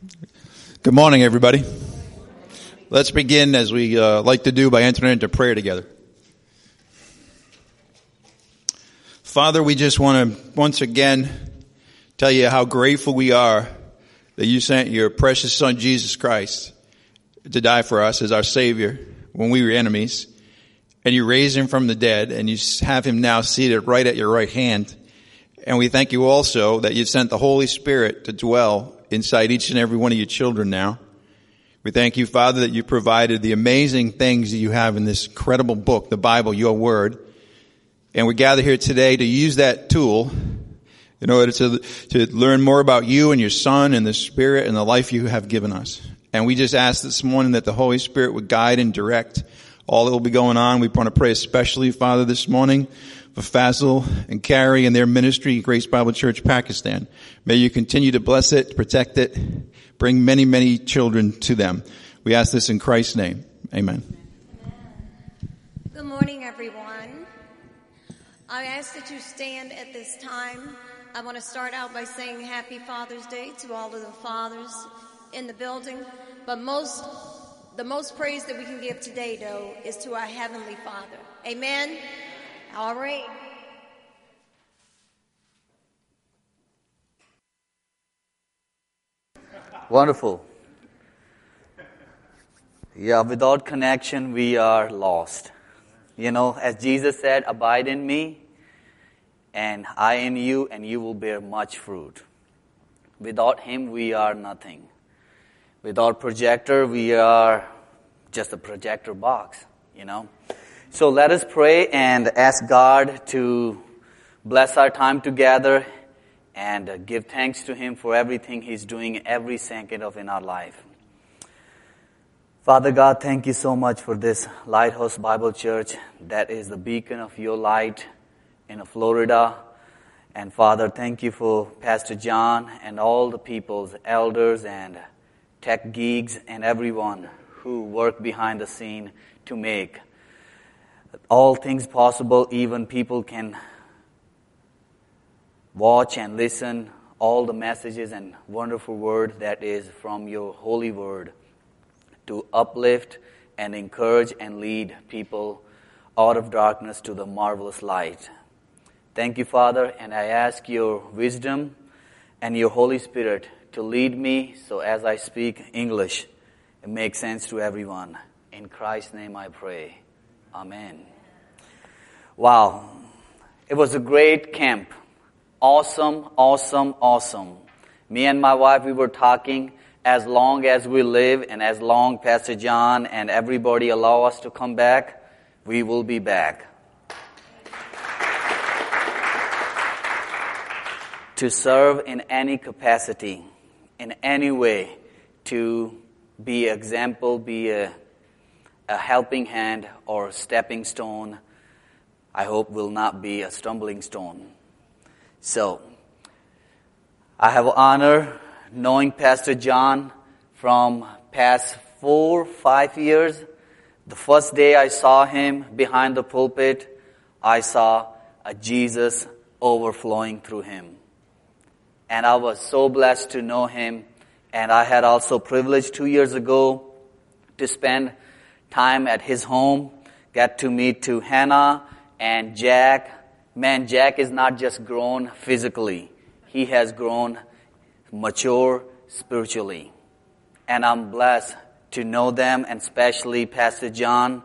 Good morning, everybody. Let's begin, as we like to do, by entering into prayer together. Father, we just want to once again tell you how grateful we are that you sent your precious Son, Jesus Christ, to die for us as our Savior when we were enemies. And you raised him from the dead, and you have him now seated right at your right hand. And we thank you also that you sent the Holy Spirit to dwell inside each and every one of your children now. We thank you, Father, that you provided the amazing things that you have in this incredible book, the Bible, your word. And we gather here today to use that tool in order to learn more about you and your Son and the Spirit and the life you have given us. And we just ask this morning that the Holy Spirit would guide and direct all that will be going on. We want to pray especially, Father, this morning for Fazil and Carrie and their ministry, Grace Bible Church, Pakistan. May you continue to bless it, protect it, bring many, many children to them. We ask this in Christ's name. Amen. Good morning, everyone. I ask that you stand at this time. I want to start out by saying Happy Father's Day to all of the fathers in the building. But the most praise that we can give today, though, is to our Heavenly Father. Amen? All right. Wonderful. Yeah, without connection, we are lost. You know, as Jesus said, abide in me, and I in you, and you will bear much fruit. Without him, we are nothing. Without projector, we are just a projector box, you know. So let us pray and ask God to bless our time together and give thanks to him for everything he's doing every second of in our life. Father God, thank you so much for this Lighthouse Bible Church that is the beacon of your light in Florida. And Father, thank you for Pastor John and all the people's elders and tech geeks and everyone who work behind the scene to make all things possible. Even people can watch and listen all the messages and wonderful word that is from your holy word to uplift and encourage and lead people out of darkness to the marvelous light. Thank you, Father, and I ask your wisdom and your Holy Spirit to lead me so as I speak English, it makes sense to everyone. In Christ's name I pray. Amen. Wow. It was a great camp. Awesome, awesome, awesome. Me and my wife, we were talking, as long as we live and as long Pastor John and everybody allow us to come back, we will be back. To serve in any capacity, in any way, to be example, be a helping hand or a stepping stone, I hope will not be a stumbling stone. So, I have honor knowing Pastor John from past 4-5 years. The first day I saw him behind the pulpit, I saw a Jesus overflowing through him. And I was so blessed to know him. And I had also privilege 2 years ago to spend time at his home, got to meet to Hannah and Jack. Man, Jack is not just grown physically. He has grown mature spiritually. And I'm blessed to know them, and especially Pastor John,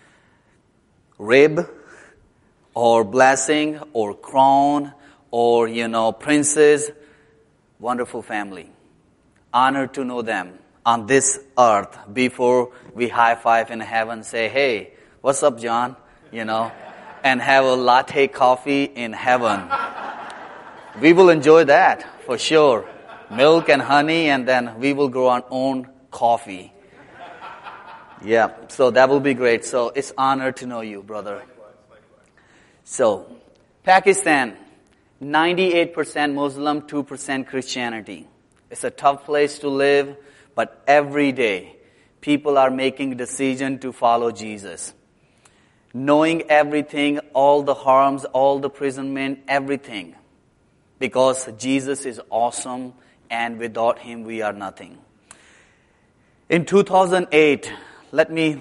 Rib, or Blessing, or Crown, or, Princess. Wonderful family. Honored to know them on this earth before we high five in heaven, say, hey, what's up, John? And have a latte coffee in heaven. We will enjoy that for sure. Milk and honey, and then we will grow our own coffee. Yeah, so that will be great. So it's honor to know you, brother. So, Pakistan, 98% Muslim, 2% Christianity. It's a tough place to live, but every day people are making a decision to follow Jesus. Knowing everything, all the harms, all the imprisonment, everything. Because Jesus is awesome, and without him we are nothing. In 2008, let me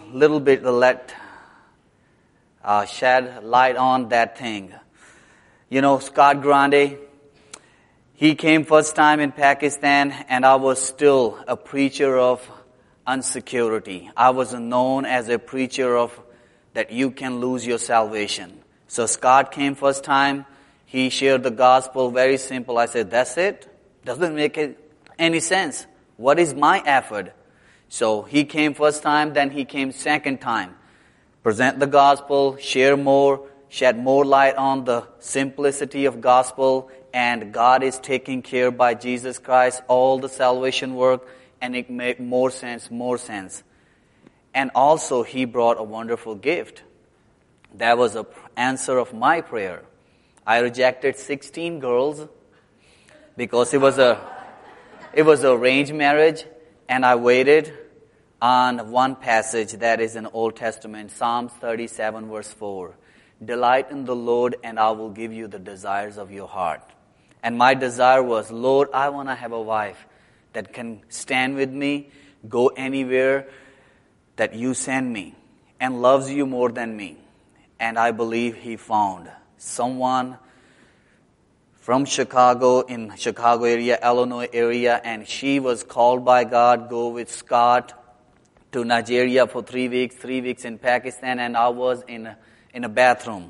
shed light on that thing. You know, Scott Grande, he came first time in Pakistan, and I was still a preacher of insecurity. I was known as a preacher of that you can lose your salvation. So Scott came first time. He shared the gospel, very simple. I said, that's it? Doesn't make any sense. What is my effort? So he came first time, then he came second time. Present the gospel, share more, shed more light on the simplicity of gospel, and God is taking care by Jesus Christ, all the salvation work, and it made more sense. And also he brought a wonderful gift. That was an answer of my prayer. I rejected 16 girls because it was a arranged marriage, and I waited on one passage that is in Old Testament, Psalms 37 verse 4. Delight in the Lord, and I will give you the desires of your heart. And my desire was, Lord, I want to have a wife that can stand with me, go anywhere that you send me, and loves you more than me. And I believe he found someone from Chicago, in Chicago area, Illinois area, and she was called by God, go with Scott to Nigeria for 3 weeks, 3 weeks in Pakistan, and I was in a bathroom.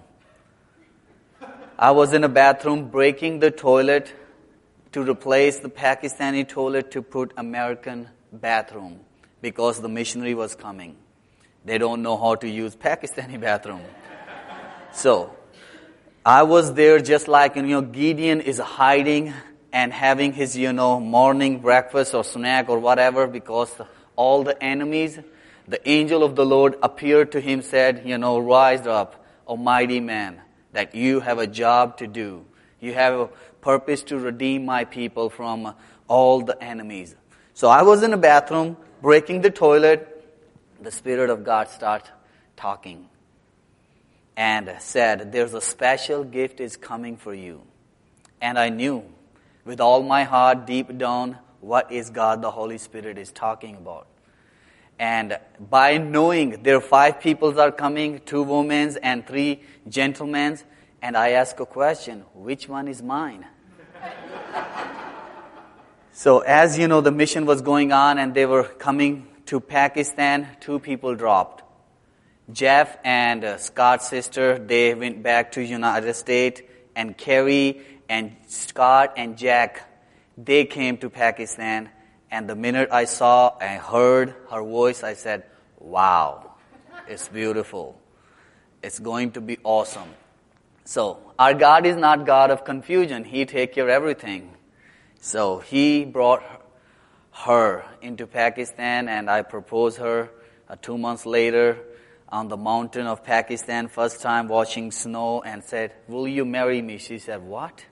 I was in a bathroom breaking the toilet to replace the Pakistani toilet to put American bathroom because the missionary was coming. They don't know how to use Pakistani bathroom. So, I was there just like, Gideon is hiding and having his, morning breakfast or snack or whatever, because all the enemies, the angel of the Lord appeared to him, said, rise up, O mighty man, that you have a job to do. You have a purpose to redeem my people from all the enemies. So I was in a bathroom, breaking the toilet. The Spirit of God started talking and said, there's a special gift is coming for you. And I knew with all my heart, deep down, what is God the Holy Spirit is talking about. And by knowing there are 5 people are coming, 2 women and 3 gentlemen, and I ask a question, which one is mine? So as the mission was going on and they were coming to Pakistan, 2 people dropped. Jeff and Scott's sister, they went back to United States, and Carrie and Scott and Jack, they came to Pakistan. And the minute I heard her voice, I said, wow, it's beautiful. It's going to be awesome. So our God is not God of confusion. He takes care of everything. So he brought her into Pakistan, and I proposed her 2 months later on the mountain of Pakistan, first time watching snow, and said, will you marry me? She said, what?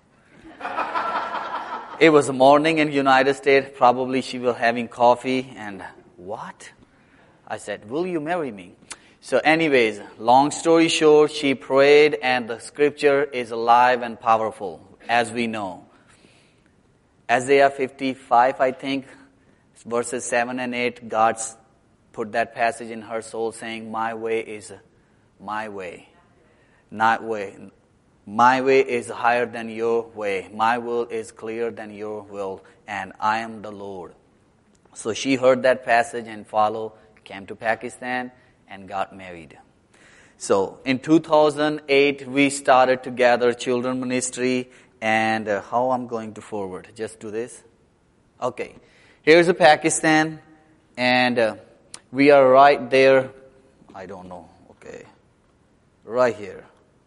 It was a morning in the United States. Probably she was having coffee. And what? I said, will you marry me? So anyways, long story short, she prayed, and the scripture is alive and powerful, as we know. Isaiah 55, I think, verses 7 and 8, God put that passage in her soul saying, my way is my way, not way. My way is higher than your way. My will is clearer than your will. And I am the Lord. So she heard that passage and followed, came to Pakistan, and got married. So in 2008, we started to gather children ministry. And how I'm going to forward? Just do this. Okay. Here's a Pakistan. And we are right there. I don't know. Okay. Right here.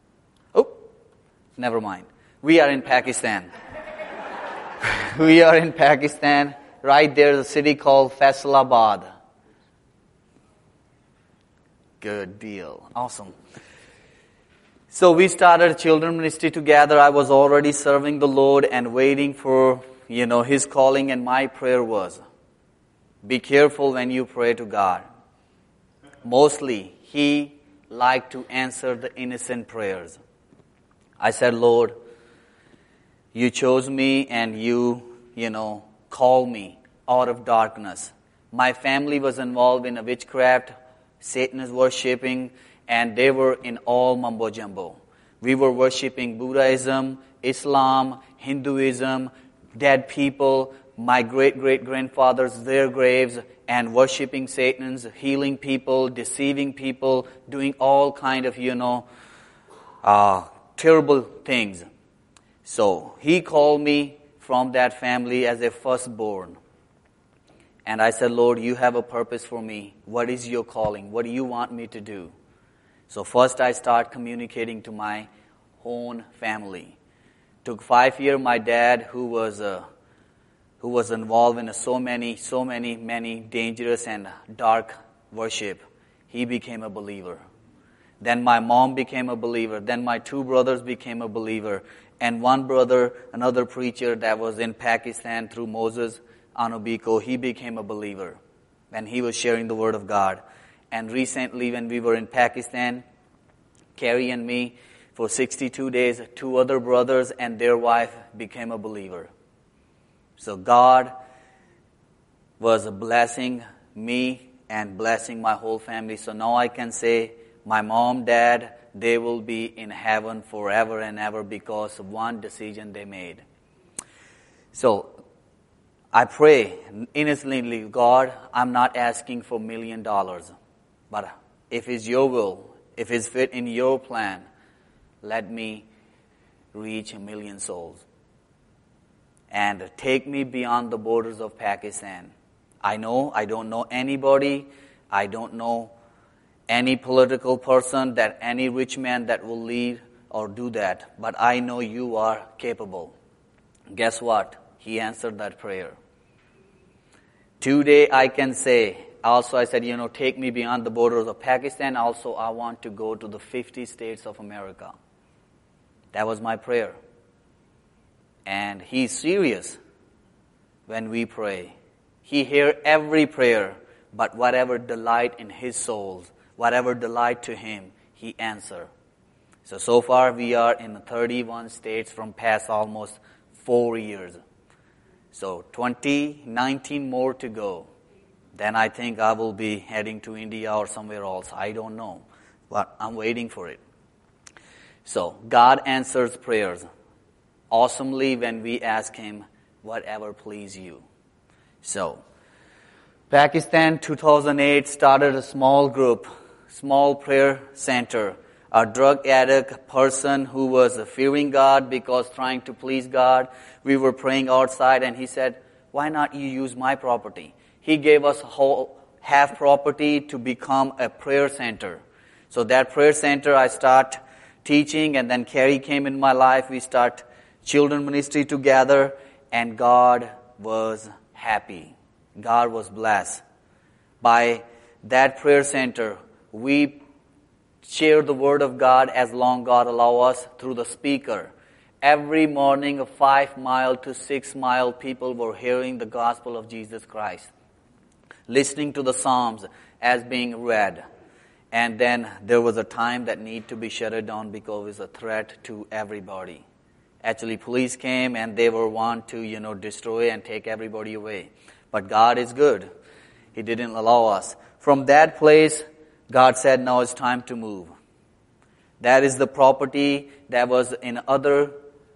Never mind. We are in Pakistan. We are in Pakistan. Right there is a city called Faisalabad. Good deal. Awesome. So we started children ministry together. I was already serving the Lord and waiting for, His calling, and my prayer was, be careful when you pray to God. Mostly, He liked to answer the innocent prayers. I said, Lord, you chose me and you called me out of darkness. My family was involved in a witchcraft, Satanist worshipping, and they were in all mumbo jumbo. We were worshipping Buddhism, Islam, Hinduism, dead people, my great-great-grandfathers, their graves, and worshipping Satans, healing people, deceiving people, doing all kind of, terrible things. So he called me from that family as a firstborn. And I said, Lord, you have a purpose for me. What is your calling? What do you want me to do? So first I start communicating to my own family. Took 5 years. My dad, who was involved in so many dangerous and dark worship, he became a believer. Then my mom became a believer. Then my 2 brothers became a believer. And one brother, another preacher that was in Pakistan through Moses Anubiko, he became a believer. And he was sharing the word of God. And recently when we were in Pakistan, Carrie and me, for 62 days, 2 other brothers and their wife became a believer. So God was blessing me and blessing my whole family. So now I can say my mom, dad, they will be in heaven forever and ever because of one decision they made. So I pray innocently, God, I'm not asking for $1 million. But if it's your will, if it's fit in your plan, let me reach 1 million souls. And take me beyond the borders of Pakistan. I know I don't know anybody. I don't know any political person, that any rich man that will lead or do that. But I know you are capable. Guess what? He answered that prayer. Today I can say, also I said, take me beyond the borders of Pakistan. Also I want to go to the 50 states of America. That was my prayer. And He's serious when we pray. He hears every prayer, but whatever delight in His souls, whatever delight to Him, He answers. So far we are in 31 states from past almost 4 years. So 19 more to go. Then I think I will be heading to India or somewhere else. I don't know, but I'm waiting for it. So God answers prayers awesomely when we ask Him, whatever please you. So Pakistan 2008 started a small group, small prayer center. A drug addict person who was fearing God because trying to please God. We were praying outside and he said, why not you use my property? He gave us whole half property to become a prayer center. So that prayer center I start teaching, and then Carrie came in my life. We start children ministry together, and God was happy. God was blessed. By that prayer center, we share the word of God as long God allow us through the speaker. Every morning, 5 mile to 6 mile, people were hearing the gospel of Jesus Christ, listening to the Psalms as being read. And then there was a time that need to be shut down because it was a threat to everybody. Actually, police came and they were want to, destroy and take everybody away. But God is good. He didn't allow us. From that place, God said, now it's time to move. That is the property that was in other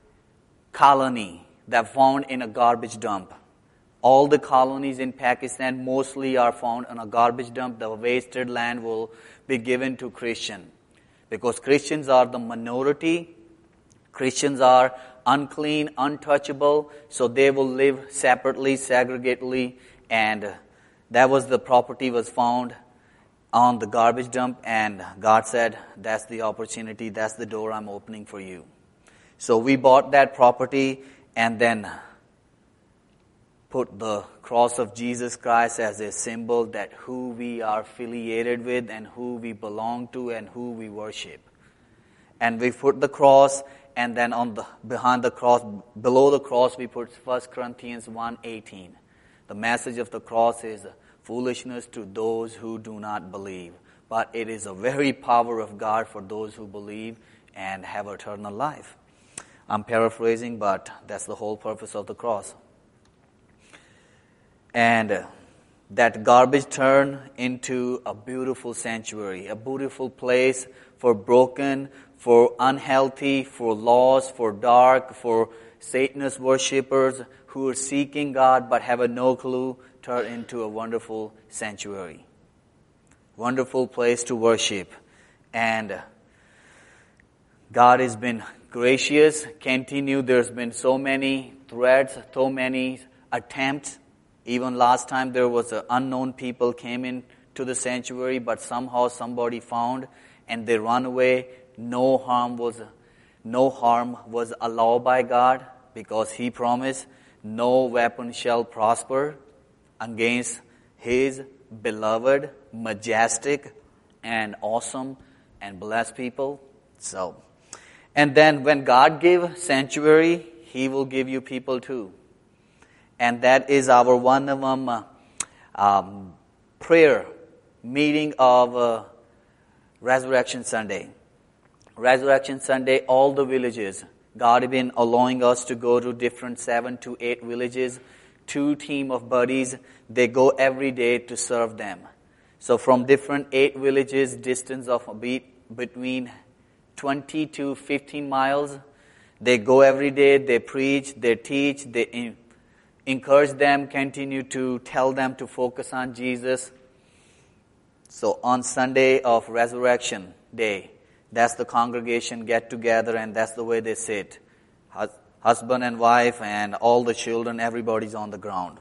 colony that found in a garbage dump. All the colonies in Pakistan mostly are found in a garbage dump. The wasted land will be given to Christian. Because Christians are the minority. Christians are unclean, untouchable. So they will live separately, segregatedly. And that was the property was found on the garbage dump. And God said, that's the opportunity. That's the door I'm opening for you. So we bought that property and then put the cross of Jesus Christ as a symbol that who we are affiliated with and who we belong to and who we worship. And we put the cross, and then behind the cross, below the cross, we put 1 Corinthians 1:18. The message of the cross is foolishness to those who do not believe, but it is a very power of God for those who believe and have eternal life. I'm paraphrasing, but that's the whole purpose of the cross. And that garbage turned into a beautiful sanctuary, a beautiful place for broken, for unhealthy, for lost, for dark, for Satanist worshippers who are seeking God but have no clue, turn into a wonderful sanctuary. Wonderful place to worship. And God has been gracious, continue. There's been so many threats, so many attempts. Even last time there was an unknown people came in to the sanctuary, but somehow somebody found and they run away. No harm was allowed by God because He promised no weapon shall prosper against His beloved, majestic, and awesome and blessed people. So, and then when God gave sanctuary, He will give you people too. And that is our one of them prayer meeting of Resurrection Sunday. Resurrection Sunday, all the villages. God has been allowing us to go to different 7 to 8 villages. 2 team of buddies, they go every day to serve them. So from different 8 villages, distance of between 20 to 15 miles, they go every day, they preach, they teach, they encourage them, continue to tell them to focus on Jesus. So on Sunday of Resurrection Day, that's the congregation get together and that's the way they sit. Husband and wife and all the children, everybody's on the ground.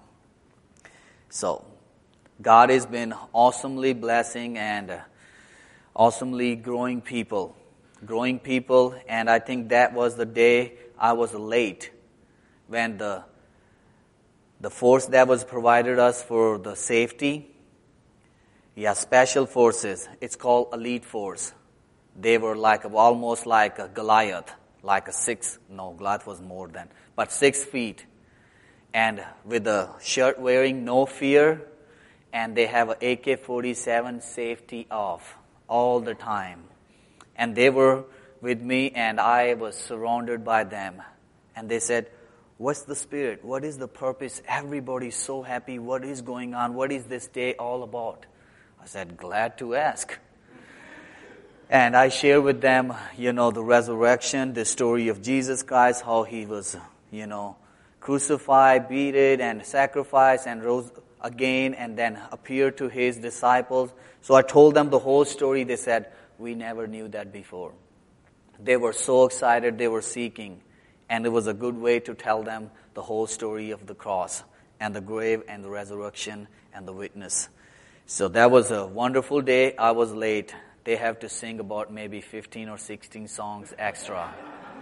So God has been awesomely blessing and awesomely growing people. And I think that was the day I was late when the force that was provided us for the safety, special forces, it's called elite force. They were almost like a Goliath, Goliath was more than, but 6 feet. And with the shirt wearing, no fear, and they have an AK-47 safety off all the time. And they were with me and I was surrounded by them. And they said, what's the spirit? What is the purpose? Everybody's so happy. What is going on? What is this day all about? I said, glad to ask. And I share with them, the resurrection, the story of Jesus Christ, how He was, crucified, beaten, and sacrificed, and rose again, and then appeared to His disciples. So I told them the whole story. They said, we never knew that before. They were so excited, they were seeking. And it was a good way to tell them the whole story of the cross, and the grave, and the resurrection, and the witness. So that was a wonderful day. I was late. They have to sing about maybe 15 or 16 songs extra.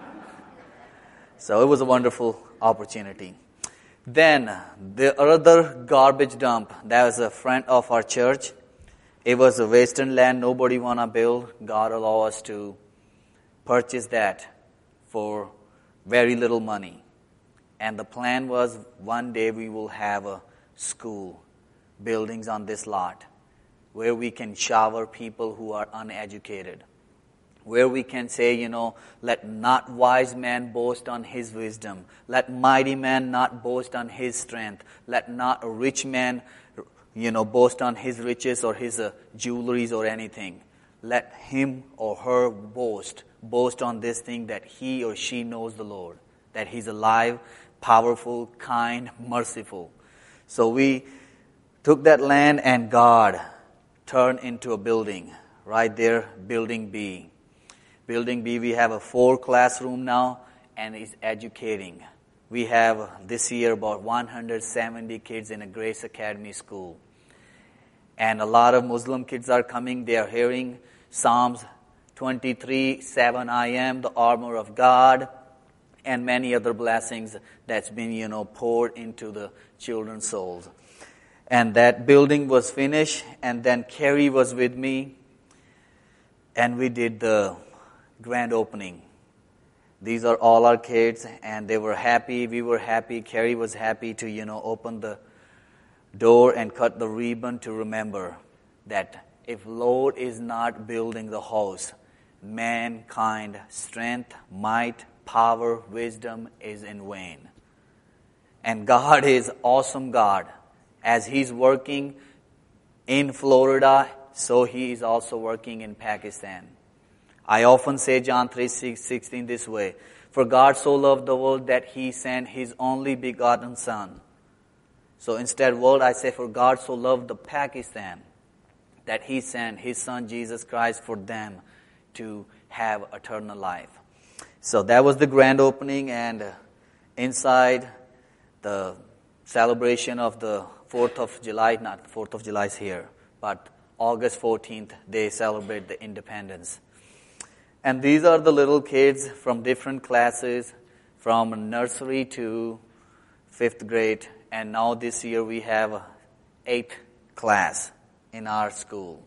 So it was a wonderful opportunity. Then the other garbage dump, that was a friend of our church. It was a western land nobody want to build. God allow us to purchase that for very little money. And the plan was one day we will have a school, buildings on this lot, where we can shower people who are uneducated. Where we can say, let not wise man boast on his wisdom. Let mighty man not boast on his strength. Let not a rich man, boast on his riches or his jewelries or anything. Let him or her boast on this thing that he or she knows the Lord. That He's alive, powerful, kind, merciful. So we took that land and God turned into a building. Right there, Building B. Building B, we have a 4 classroom now and is educating. We have this year about 170 kids in a Grace Academy school. And a lot of Muslim kids are coming. They are hearing Psalms 23:7, I am the armor of God, and many other blessings that's been, poured into the children's souls. And that building was finished, and then Carrie was with me, and we did the grand opening. These are all our kids, and they were happy. We were happy. Carrie was happy to, open the door and cut the ribbon to remember that if Lord is not building the house, mankind, strength, might, power, wisdom is in vain. And God is awesome God. As he's working in Florida, so he is also working in Pakistan. I often say John 3:16 this way. For God so loved the world that he sent his only begotten Son. So instead world, I say for God so loved the Pakistan that he sent his Son Jesus Christ for them to have eternal life. So that was the grand opening, and inside the celebration of the 4th of July, not 4th of July is here, but August 14th, they celebrate the independence. And these are the little kids from different classes, from nursery to 5th grade. And now this year we have 8th class in our school.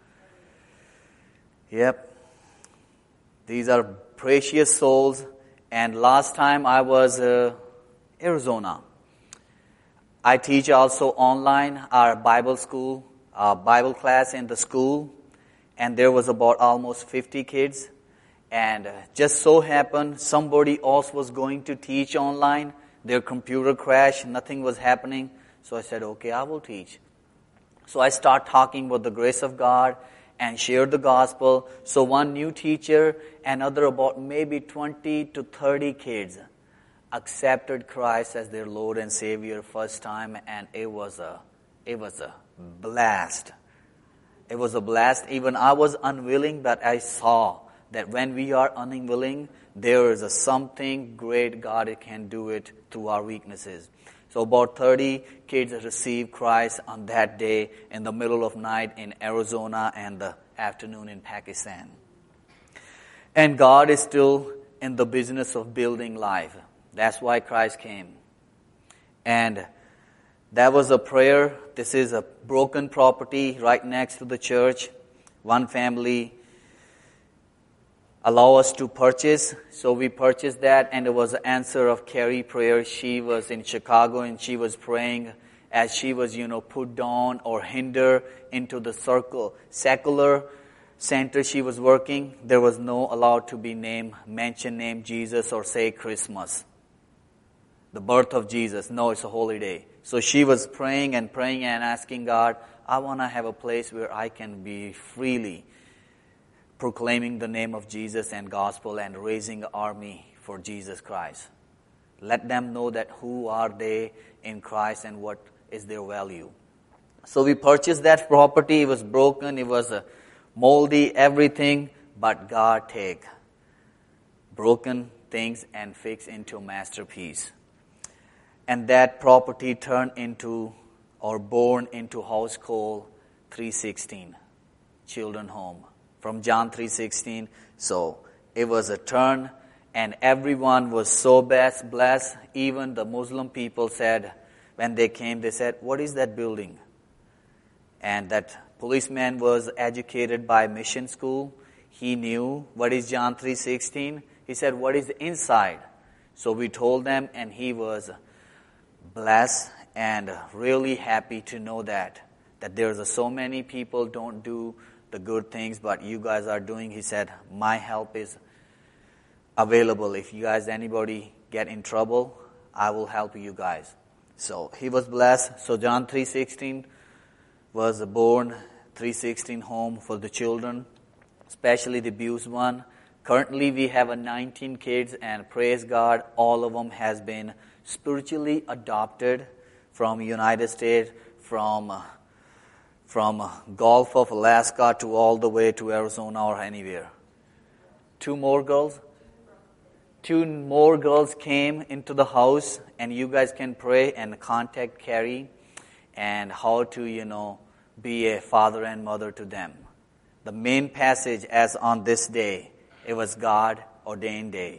Yep. These are precious souls. And last time I was Arizona. I teach also online our Bible school, Bible class in the school. And there was about almost 50 kids. And just so happened, somebody else was going to teach online. Their computer crashed, nothing was happening. So I said, okay, I will teach. So I start talking about the grace of God and share the gospel. So one new teacher, another about maybe 20 to 30 kids accepted Christ as their Lord and Savior first time, and it was a blast. It was a blast. Even I was unwilling, but I saw that when we are unwilling, there is something great God can do it through our weaknesses. So about 30 kids received Christ on that day in the middle of night in Arizona and the afternoon in Pakistan. And God is still in the business of building life. That's why Christ came. And that was a prayer. This is a broken property right next to the church. One family allow us to purchase. So we purchased that, and it was an answer of Carrie prayer. She was in Chicago, and she was praying as she was, put down or hindered into the secular center she was working. There was no allowed to be mention name Jesus or say Christmas. The birth of Jesus. No, it's a holy day. So she was praying and asking God, I want to have a place where I can be freely proclaiming the name of Jesus and gospel and raising an army for Jesus Christ. Let them know that who are they in Christ and what is their value. So we purchased that property. It was broken. It was moldy, everything. But God take broken things and fix into a masterpiece. And that property turned into or born into house called 316, children home. From John 3:16. So it was a turn, and everyone was so blessed. Even the Muslim people said, when they came, they said, what is that building? And that policeman was educated by mission school. He knew what is John 3:16. He said, what is inside? So we told them, and he was blessed and really happy to know that there's so many people don't do the good things, but you guys are doing. He said, my help is available. If you guys, anybody get in trouble, I will help you guys. So he was blessed. So John 3:16 was born, 316 home for the children, especially the abused one. Currently we have 19 kids, and praise God, all of them has been spiritually adopted from United States, from Gulf of Alaska to all the way to Arizona or anywhere. Two more girls came into the house, and you guys can pray and contact Carrie and how to, be a father and mother to them. The main passage as on this day, it was God ordained day.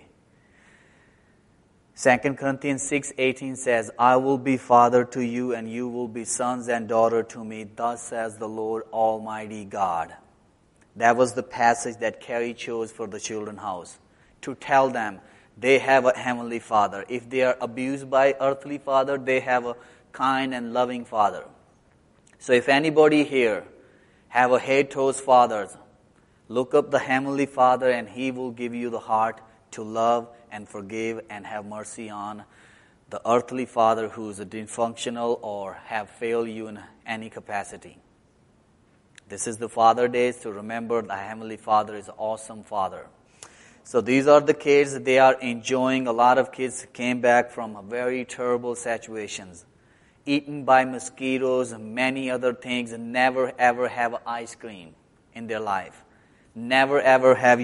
2 Corinthians 6:18 says, I will be father to you, and you will be sons and daughter to me. Thus says the Lord Almighty God. That was the passage that Carrie chose for the children's house, to tell them they have a heavenly father. If they are abused by earthly father, they have a kind and loving father. So if anybody here have a hate-towards fathers, look up the heavenly Father, and He will give you the heart to love and forgive and have mercy on the earthly father who is dysfunctional or have failed you in any capacity. This is the Father Days to remember the Heavenly Father is an awesome Father. So these are the kids. They are enjoying. A lot of kids came back from very terrible situations. Eaten by mosquitoes and many other things, and never ever have ice cream in their life. Never ever have,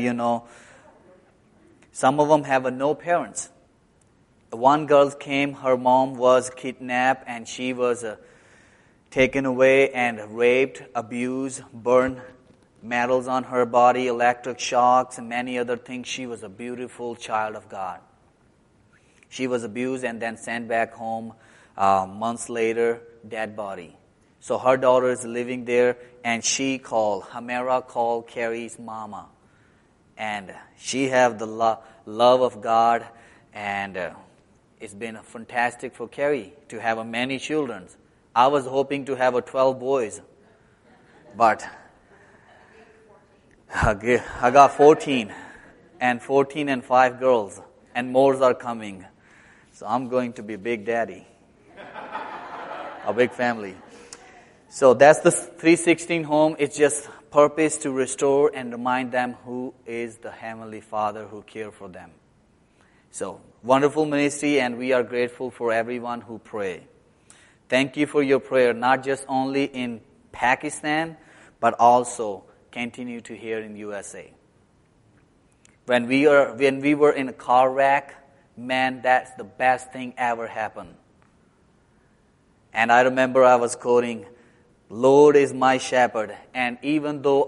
some of them have no parents. One girl came, her mom was kidnapped and she was taken away and raped, abused, burned, metals on her body, electric shocks, and many other things. She was a beautiful child of God. She was abused and then sent back home months later, dead body. So her daughter is living there, and Hamera called Carrie's mama. And she have the love of God, and it's been fantastic for Carrie to have many children. I was hoping to have 12 boys, but I got 14 and 5 girls, and more are coming. So I'm going to be big daddy, a big family. So that's the 316 home. It's just purpose to restore and remind them who is the Heavenly Father who cares for them. So wonderful ministry, and we are grateful for everyone who pray. Thank you for your prayer, not just only in Pakistan, but also continue to hear in USA. When we were in a car wreck, man, that's the best thing ever happened. And I remember I was quoting, Lord is my shepherd, and even though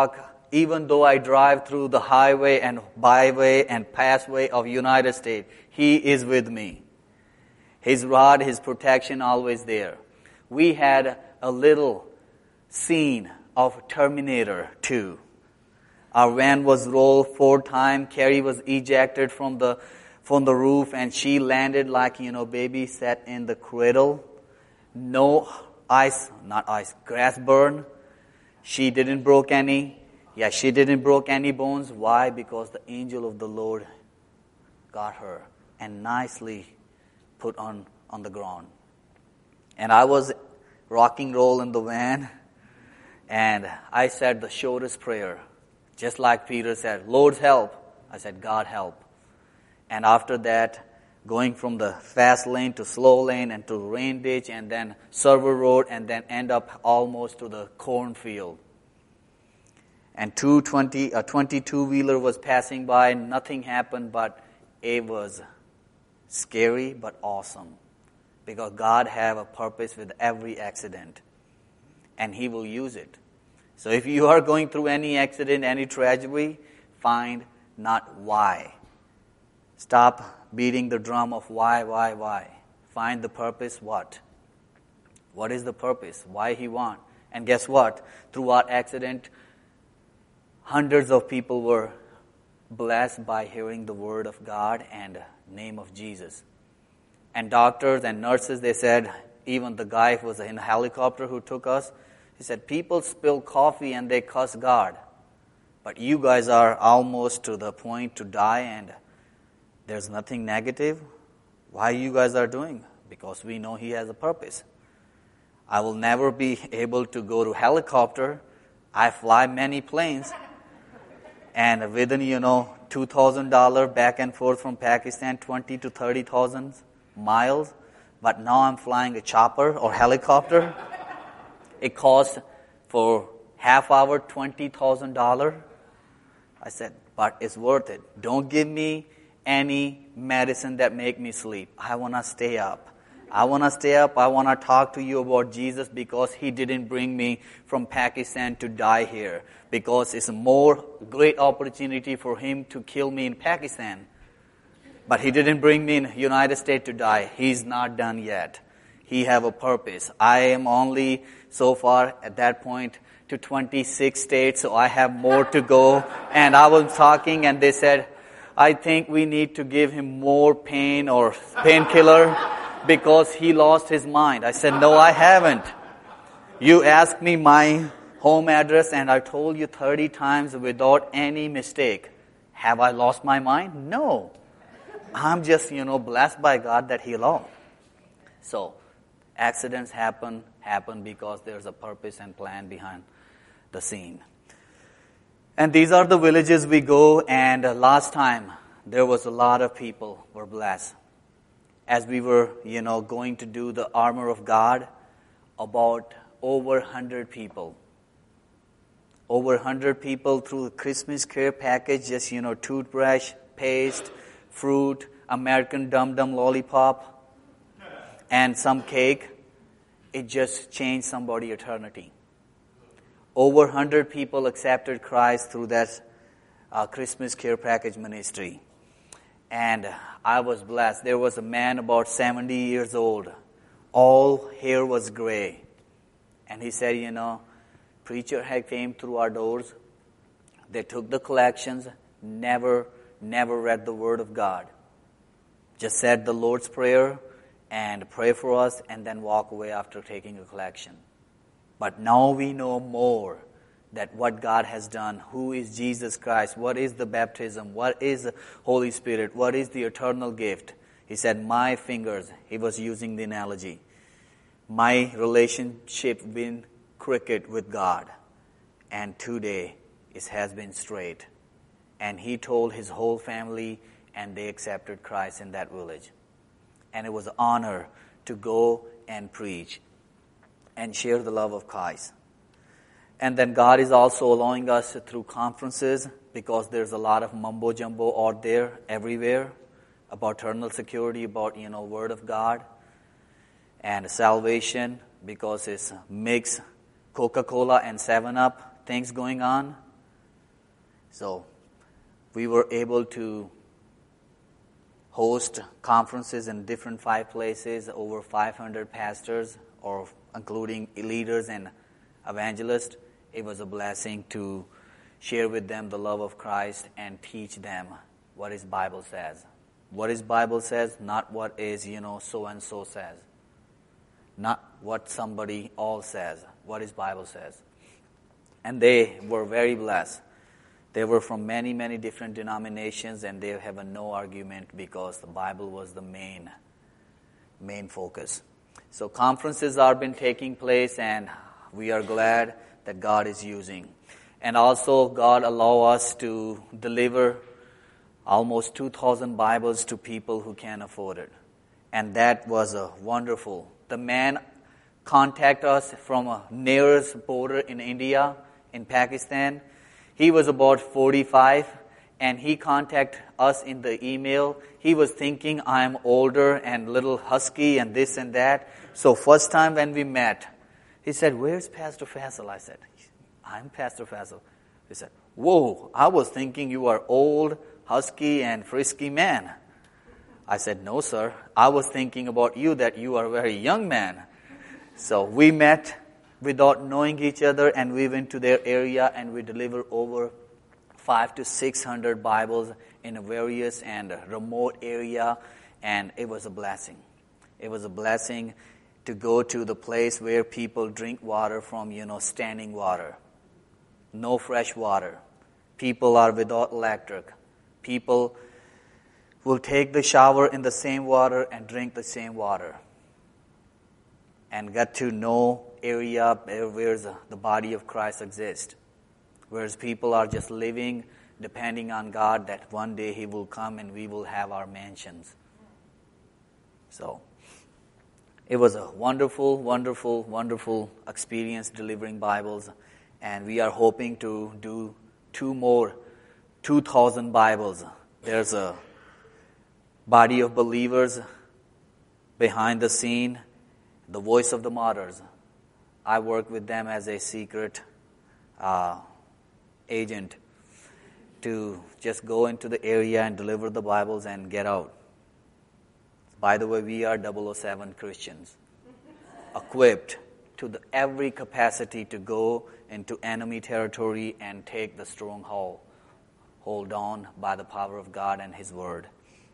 I drive through the highway and byway and passway of United States, He is with me. His rod, His protection always there. We had a little scene of Terminator 2. Our van was rolled 4 times. Carrie was ejected from the roof, and she landed like, baby sat in the cradle. No grass burn. She didn't broke any bones. Why? Because the angel of the Lord got her and nicely put on the ground. And I was rocking roll in the van, and I said the shortest prayer, just like Peter said, Lord help. I said, God help. And after that, going from the fast lane to slow lane and to rain ditch and then server road and then end up almost to the cornfield. And 22-wheeler was passing by. Nothing happened, but it was scary but awesome. Because God have a purpose with every accident. And He will use it. So if you are going through any accident, any tragedy, find not why. Stop beating the drum of why. Find the purpose, what? What is the purpose? Why He want? And guess what? Through our accident, hundreds of people were blessed by hearing the word of God and name of Jesus. And doctors and nurses, they said, even the guy who was in a helicopter who took us, he said, people spill coffee and they cuss God. But you guys are almost to the point to die and there's nothing negative. Why you guys are doing? Because we know He has a purpose. I will never be able to go to helicopter. I fly many planes. And within, $2,000 back and forth from Pakistan, 20 to 30,000 miles. But now I'm flying a chopper or helicopter. It costs for half hour $20,000. I said, but it's worth it. Don't give me any medicine that make me sleep. I want to stay up. I want to talk to you about Jesus because He didn't bring me from Pakistan to die here. Because it's a more great opportunity for Him to kill me in Pakistan. But He didn't bring me in United States to die. He's not done yet. He have a purpose. I am only so far at that point to 26 states, so I have more to go. And I was talking and they said, I think we need to give him more pain or painkiller because he lost his mind. I said, no, I haven't. You asked me my home address and I told you 30 times without any mistake. Have I lost my mind? No. I'm just, blessed by God that He allowed. So, accidents happen because there's a purpose and plan behind the scene. And these are the villages we go, and last time there was a lot of people were blessed. As we were, going to do the armor of God, about over 100 people. Over 100 people through the Christmas care package, just, toothbrush, paste, fruit, American Dum Dum lollipop, and some cake. It just changed somebody's eternity. Over 100 people accepted Christ through that Christmas care package ministry. And I was blessed. There was a man about 70 years old. All hair was gray. And he said, preacher had came through our doors. They took the collections, never read the Word of God. Just said the Lord's Prayer and pray for us and then walk away after taking a collection. But now we know more that what God has done, who is Jesus Christ, what is the baptism, what is the Holy Spirit, what is the eternal gift. He said, my fingers, he was using the analogy, my relationship been crooked with God, and today it has been straight. And he told his whole family, and they accepted Christ in that village. And it was an honor to go and preach and share the love of Christ. And then God is also allowing us through conferences, because there's a lot of mumbo jumbo out there everywhere about eternal security, about Word of God and salvation, because it's mixed Coca-Cola and 7-Up things going on. So we were able to host conferences in different 5 places, over 500 pastors, or including leaders and evangelists. It was a blessing to share with them the love of Christ and teach them what His Bible says. What His Bible says, not what is, so-and-so says. Not what somebody else says, what His Bible says. And they were very blessed. They were from many, many different denominations, and they have a no argument because the Bible was the main focus. So conferences are been taking place, and we are glad that God is using. And also God allow us to deliver almost 2,000 Bibles to people who can't afford it. And that was a wonderful. The man contacted us from a nearest border in India, in Pakistan. He was about 45, and he contacted us in the email. He was thinking I'm older and little husky and this and that. So first time when we met, he said, "Where's Pastor Faisal?" I said, "I'm Pastor Faisal." He said, "Whoa, I was thinking you are old, husky, and frisky man." I said, "No, sir. I was thinking about you, that you are a very young man." So we met without knowing each other, and we went to their area, and we delivered over 500 to 600 Bibles in a various and remote area, and it was a blessing. It was a blessing to go to the place where people drink water from, standing water. No fresh water. People are without electric. People will take the shower in the same water and drink the same water. And get to know area where the body of Christ exists. Whereas people are just living, depending on God, that one day He will come and we will have our mansions. So, it was a wonderful, wonderful, wonderful experience delivering Bibles. And we are hoping to do 2,000 Bibles. There's a body of believers behind the scene, the Voice of the Martyrs. I work with them as a secret agent to just go into the area and deliver the Bibles and get out. By the way, we are 007 Christians, equipped to every capacity to go into enemy territory and take the stronghold, hold on by the power of God and His Word.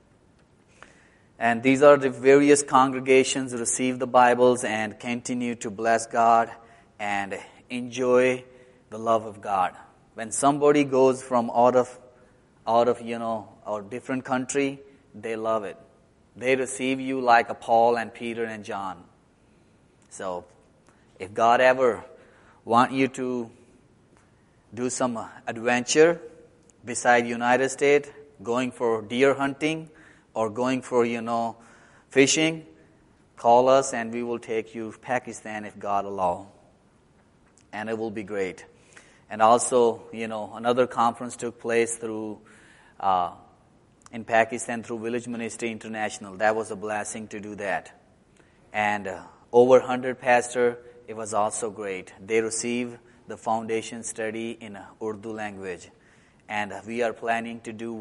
And these are the various congregations who receive the Bibles and continue to bless God and enjoy the love of God. When somebody goes from out of a different country, they love it. They receive you like a Paul and Peter and John. So, if God ever want you to do some adventure beside United States, going for deer hunting or going for, fishing, call us and we will take you to Pakistan if God allow. And it will be great. And also, another conference took place through in Pakistan through Village Ministry International. That was a blessing to do that. And over 100 pastors, it was also great. They received the foundation study in Urdu language. And we are planning to do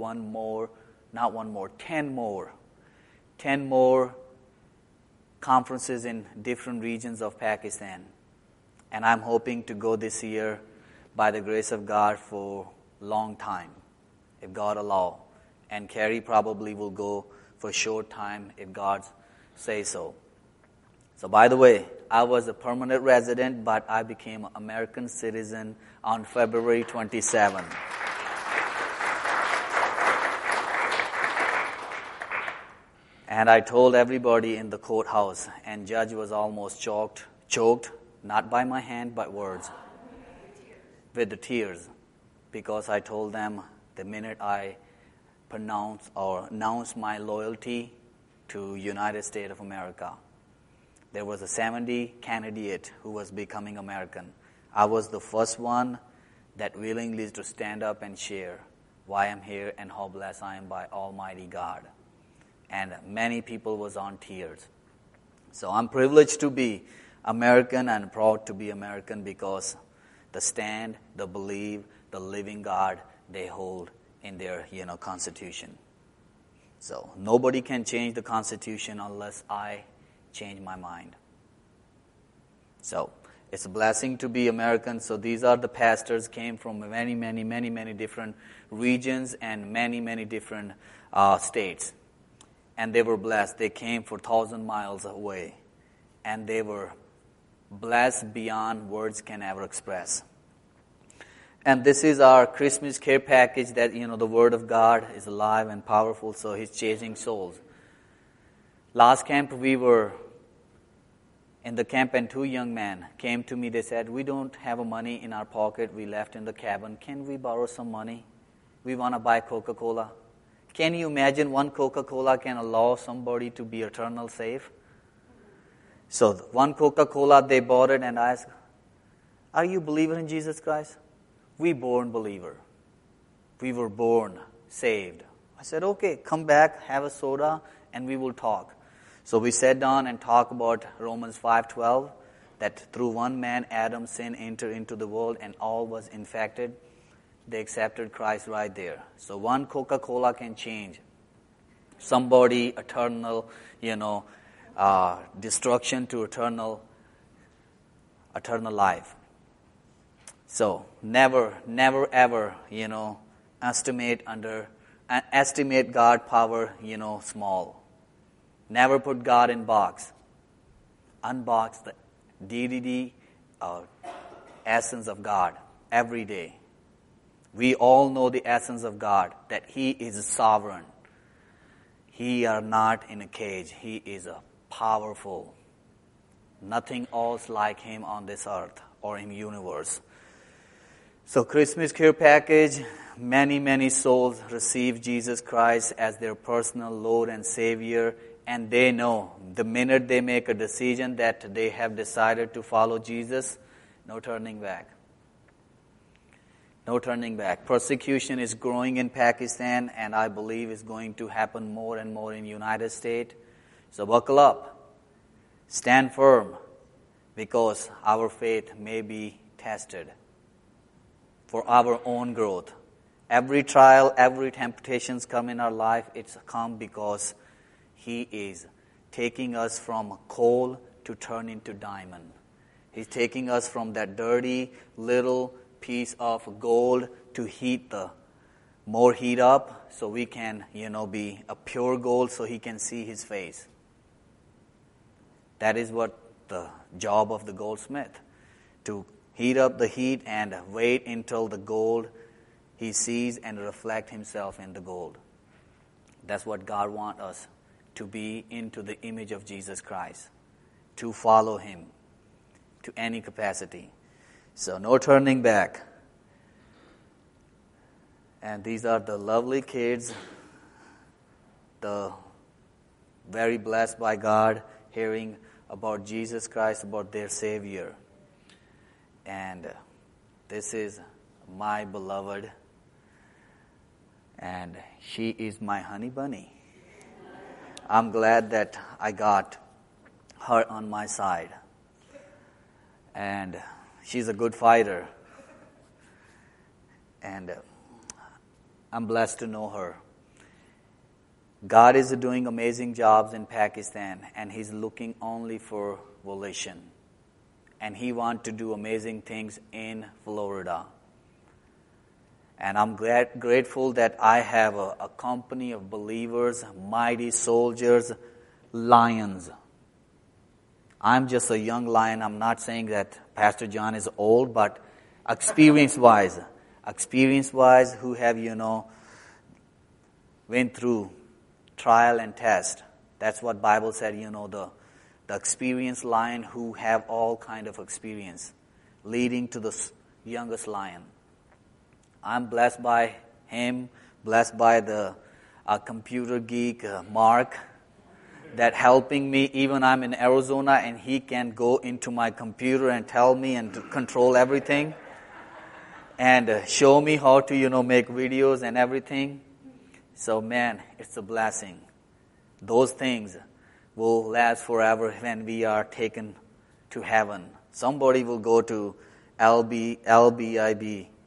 10 more conferences in different regions of Pakistan. And I'm hoping to go this year by the grace of God for a long time, if God allow. And Carrie probably will go for a short time if God says so. So by the way, I was a permanent resident, but I became an American citizen on February 27. And I told everybody in the courthouse, and judge was almost choked, not by my hand, but words, with the tears, because I told them the minute I announced my loyalty to United States of America. There was a 70 candidate who was becoming American. I was the first one that willingly to stand up and share why I'm here and how blessed I am by Almighty God. And many people was on tears. So I'm privileged to be American and proud to be American because the stand, the belief, the living God they hold in their, Constitution. So nobody can change the Constitution unless I change my mind. So it's a blessing to be American. So these are the pastors came from many different regions and many different states. And they were blessed. They came for 1,000 miles away. And they were blessed beyond words can ever express. And this is our Christmas care package that, the Word of God is alive and powerful, so He's chasing souls. Last camp, we were in the camp and 2 young men came to me. They said, we don't have money in our pocket. We left in the cabin. Can we borrow some money? We want to buy Coca-Cola. Can you imagine one Coca-Cola can allow somebody to be eternal safe? So one Coca-Cola, they bought it and asked, are you a believer in Jesus Christ? We born believer. We were born saved. I said, okay, come back, have a soda, and we will talk. So we sat down and talked about Romans 5:12, that through one man, Adam, sin entered into the world and all was infected. They accepted Christ right there. So one Coca-Cola can change somebody eternal, destruction to eternal life. So never ever, estimate God power, small. Never put God in box. Unbox the deity, essence of God every day. We all know the essence of God, that He is sovereign. He are not in a cage. He is a powerful. Nothing else like Him on this earth or in universe. So Christmas care package, many souls receive Jesus Christ as their personal Lord and Savior, and they know the minute they make a decision that they have decided to follow Jesus, no turning back. No turning back. Persecution is growing in Pakistan, and I believe is going to happen more and more in the United States. So buckle up. Stand firm, because our faith may be tested for our own growth. Every trial, every temptations come in our life, it's come because He is taking us from coal to turn into diamond. He's taking us from that dirty little piece of gold to heat up so we can, be a pure gold so He can see His face. That is what the job of the goldsmith, to heat up the heat and wait until the gold He sees and reflect himself in the gold. That's what God wants us to be, into the image of Jesus Christ, to follow Him to any capacity. So no turning back. And these are the lovely kids, the very blessed by God, hearing about Jesus Christ, about their Savior. And this is my beloved, and she is my honey bunny. I'm glad that I got her on my side. And she's a good fighter. And I'm blessed to know her. God is doing amazing jobs in Pakistan, and He's looking only for volition. And He wants to do amazing things in Florida. And I'm grateful that I have a company of believers, mighty soldiers, lions. I'm just a young lion. I'm not saying that Pastor John is old, but experience-wise, who have, went through trial and test. That's what Bible said, the experienced lion who have all kind of experience, leading to the youngest lion. I'm blessed by him, blessed by the computer geek, Mark, that helping me. Even I'm in Arizona and he can go into my computer and tell me and to control everything and show me how to, make videos and everything. So, man, it's a blessing. Those things will last forever when we are taken to heaven. Somebody will go to lbib.org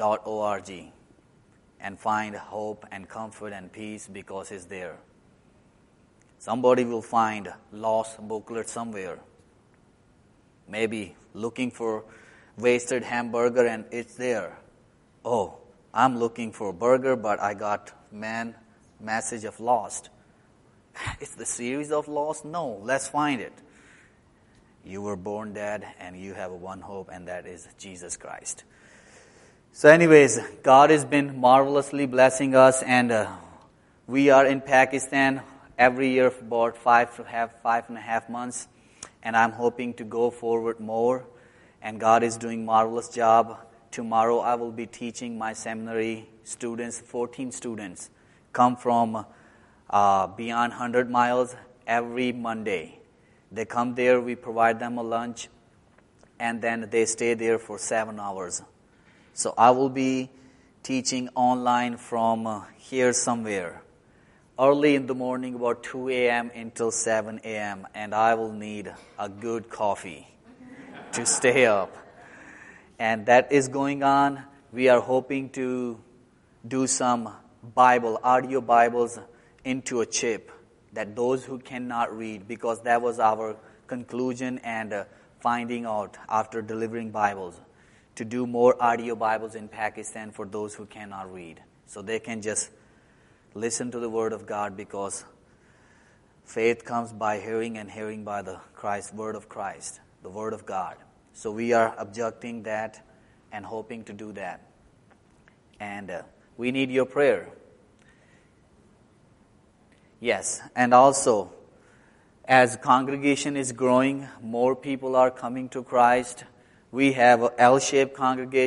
and find hope and comfort and peace because it's there. Somebody will find lost booklet somewhere. Maybe looking for wasted hamburger and it's there. Oh, I'm looking for a burger, but I got message of lost. It's the series of lost? No, let's find it. You were born dead and you have one hope, and that is Jesus Christ. So anyways, God has been marvelously blessing us, and we are in Pakistan every year for about 5.5 months, and I'm hoping to go forward more, and God is doing marvelous job. Tomorrow I will be teaching my seminary students, 14 students, come from beyond 100 miles every Monday. They come there, we provide them a lunch, and then they stay there for 7 hours. So I will be teaching online from here somewhere, early in the morning, about 2 a.m. until 7 a.m., and I will need a good coffee to stay up. And that is going on. We are hoping to do some audio Bibles into a chip, that those who cannot read, because that was our conclusion and finding out after delivering Bibles, to do more audio Bibles in Pakistan for those who cannot read. So they can just listen to the Word of God, because faith comes by hearing, and hearing by the Word of Christ, the Word of God. So we are objecting that and hoping to do that. And we need your prayer. Yes, and also, as congregation is growing, more people are coming to Christ. We have an L-shaped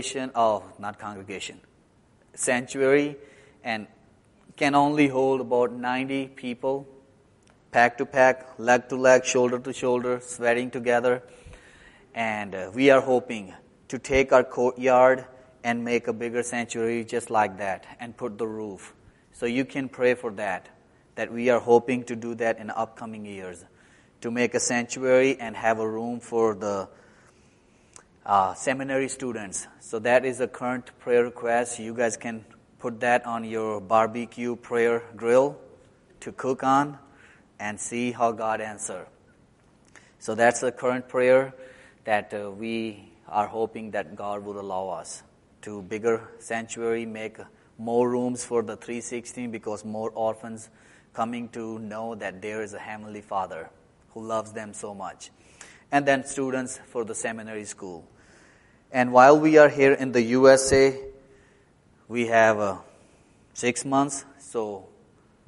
sanctuary, and can only hold about 90 people, pack to pack, leg to leg, shoulder to shoulder, sweating together. And we are hoping to take our courtyard and make a bigger sanctuary just like that, and put the roof. So you can pray for that we are hoping to do that in upcoming years, to make a sanctuary and have a room for the seminary students. So that is a current prayer request. You guys can put that on your barbecue prayer grill to cook on and see how God answers. So that's the current prayer that we are hoping that God would allow us to bigger sanctuary, make more rooms for the 316, because more orphans coming to know that there is a Heavenly Father who loves them so much. And then students for the seminary school. And while we are here in the USA, we have 6 months, so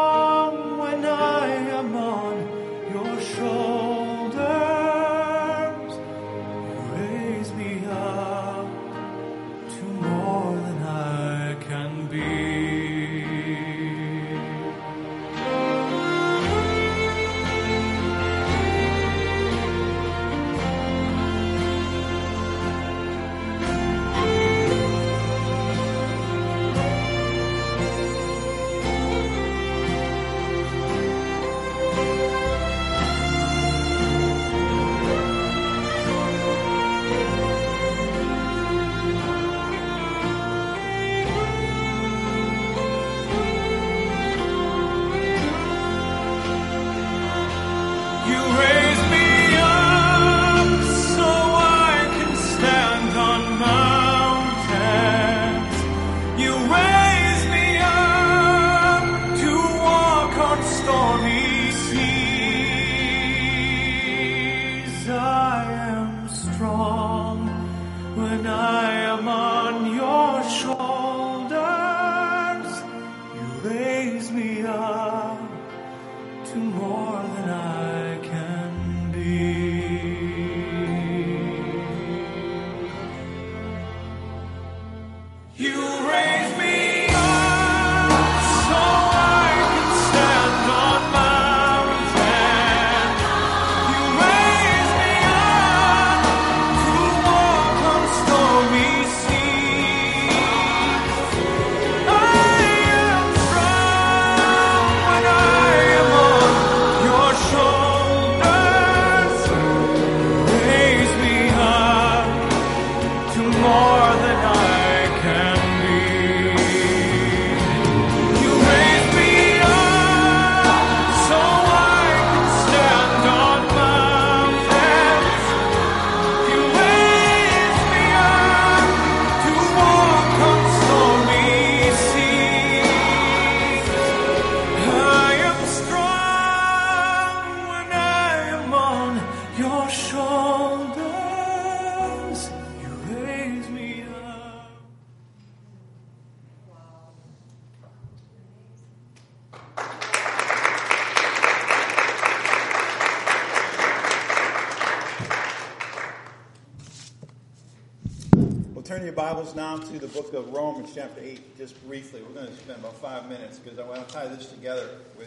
turn your Bibles now to the book of Romans, chapter 8, just briefly. We're going to spend about 5 minutes because I want to tie this together with...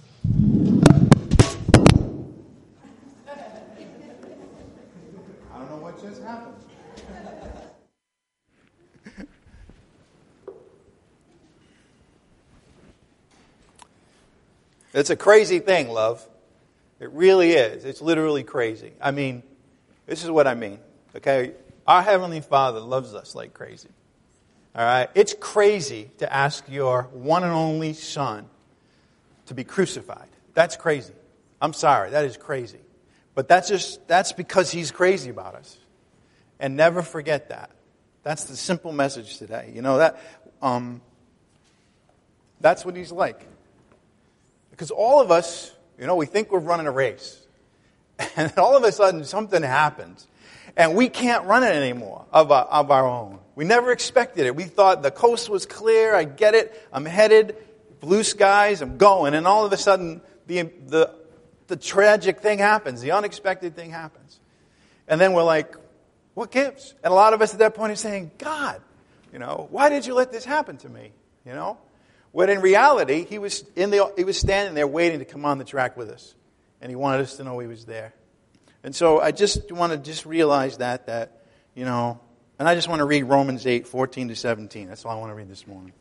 I don't know what just happened. It's a crazy thing, love. It really is. It's literally crazy. I mean, this is what I mean, okay? Our Heavenly Father loves us like crazy. All right? It's crazy to ask your one and only Son to be crucified. That's crazy. I'm sorry. That is crazy. But that's because He's crazy about us. And never forget that. That's the simple message today. You know, that's what He's like. Because all of us, you know, we think we're running a race. And all of a sudden something happens. And we can't run it anymore of our own. We never expected it. We thought the coast was clear. I get it. I'm headed. Blue skies. I'm going. And all of a sudden, the tragic thing happens. The unexpected thing happens. And then we're like, what gives? And a lot of us at that point are saying, God, you know, why did you let this happen to me? You know? When in reality, he was standing there waiting to come on the track with us. And He wanted us to know He was there. And so I just want to realize that, you know, and I just want to read Romans 8, 14 to 17. That's all I want to read this morning.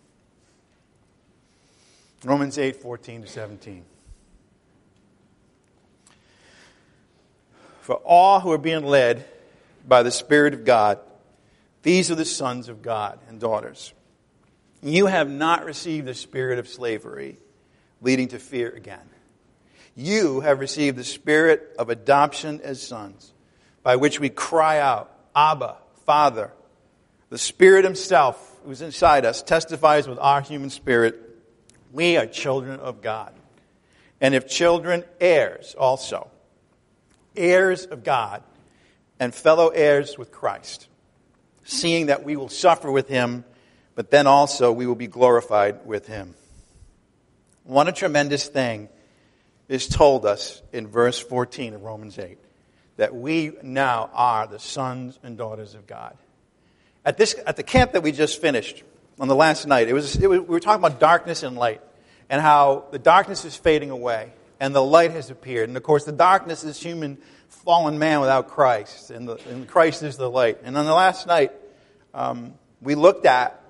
Romans 8, 14 to 17. For all who are being led by the Spirit of God, these are the sons of God and daughters. You have not received the spirit of slavery, leading to fear again. You have received the spirit of adoption as sons, by which we cry out, Abba, Father. The Spirit Himself, who's inside us, testifies with our human spirit, we are children of God. And if children, heirs also. Heirs of God and fellow heirs with Christ, seeing that we will suffer with Him, but then also we will be glorified with Him. What a tremendous thing is told us in verse 14 of Romans 8, that we now are the sons and daughters of God. At the camp that we just finished on the last night, we were talking about darkness and light, and how the darkness is fading away, and the light has appeared. And of course, the darkness is human, fallen man without Christ, and Christ is the light. And on the last night, we looked at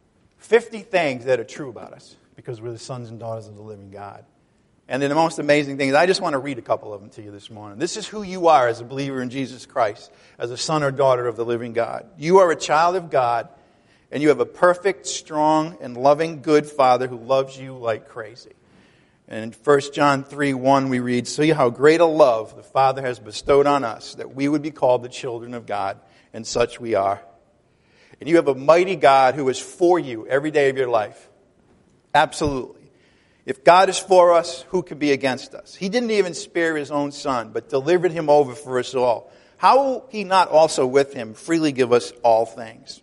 50 things that are true about us, because we're the sons and daughters of the living God. And then the most amazing thing is, I just want to read a couple of them to you this morning. This is who you are as a believer in Jesus Christ, as a son or daughter of the living God. You are a child of God, and you have a perfect, strong, and loving, good Father who loves you like crazy. And in 1 John 3:1 we read, see how great a love the Father has bestowed on us, that we would be called the children of God, and such we are. And you have a mighty God who is for you every day of your life. Absolutely. If God is for us, who can be against us? He didn't even spare His own Son, but delivered Him over for us all. How will He not also with Him freely give us all things?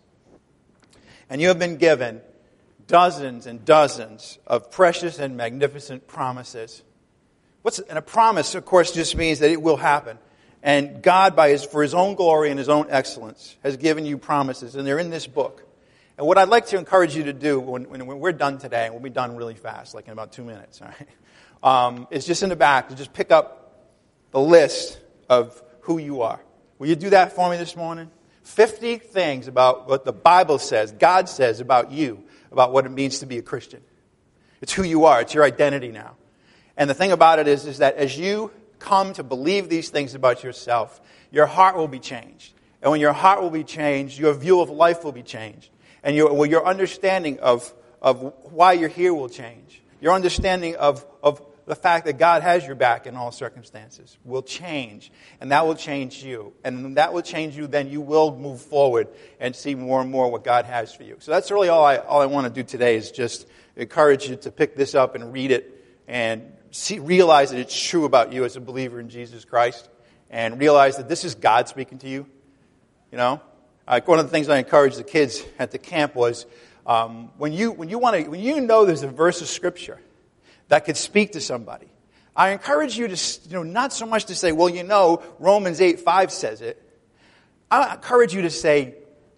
And you have been given dozens and dozens of precious and magnificent promises. And a promise, of course, just means that it will happen. And God, for His own glory and His own excellence, has given you promises, and they're in this book. And what I'd like to encourage you to do when we're done today, and we'll be done really fast, like in about 2 minutes, all right, is just in the back to just pick up the list of who you are. Will you do that for me this morning? 50 things about what the Bible says, God says about you, about what it means to be a Christian. It's who you are. It's your identity now. And the thing about it is that as you come to believe these things about yourself, your heart will be changed. And when your heart will be changed, your view of life will be changed. And your understanding of why you're here will change. Your understanding of the fact that God has your back in all circumstances will change. And that will change you. And when that will change you, then you will move forward and see more and more what God has for you. So that's really all I want to do today, is just encourage you to pick this up and read it and realize that it's true about you as a believer in Jesus Christ. And realize that this is God speaking to you. You know? One of the things I encouraged the kids at the camp was when you know there's a verse of Scripture that could speak to somebody, I encourage you to, not so much to say, well, Romans 8:5 says it. I encourage you to say,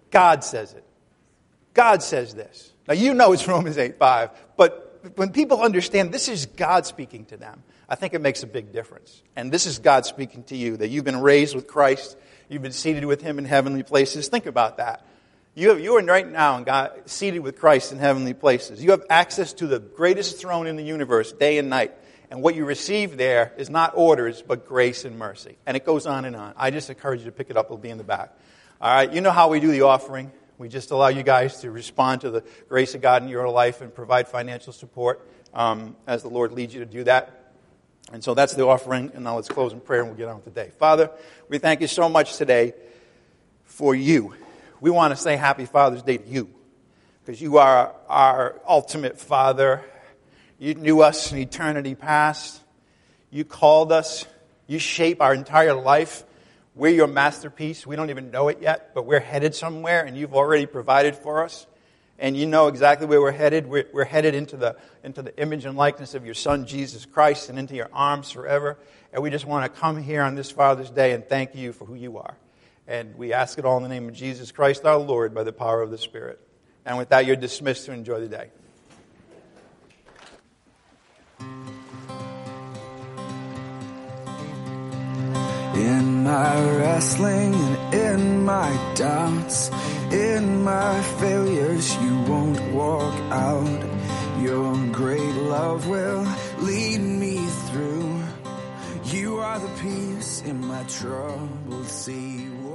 God says it. God says this. Now, you know it's Romans 8:5, but when people understand this is God speaking to them, I think it makes a big difference. And this is God speaking to you, that you've been raised with Christ, you've been seated with Him in heavenly places. Think about that. You are right now seated with Christ in heavenly places. You have access to the greatest throne in the universe, day and night. And what you receive there is not orders, but grace and mercy. And it goes on and on. I just encourage you to pick it up. It'll be in the back. All right, you know how we do the offering. We just allow you guys to respond to the grace of God in your life and provide financial support as the Lord leads you to do that. And so that's the offering. And now let's close in prayer and we'll get on with the day. Father, we thank you so much today for you. We want to say Happy Father's Day to you because you are our ultimate Father. You knew us in eternity past. You called us. You shape our entire life. We're your masterpiece. We don't even know it yet, but we're headed somewhere, and you've already provided for us. And you know exactly where we're headed. We're headed into the image and likeness of your Son, Jesus Christ, and into your arms forever. And we just want to come here on this Father's Day and thank you for who you are. And we ask it all in the name of Jesus Christ, our Lord, by the power of the Spirit. And with that, you're dismissed to enjoy the day. In my wrestling and in my doubts, in my failures, you won't walk out. Your great love will lead me through. You are the peace in my troubled sea.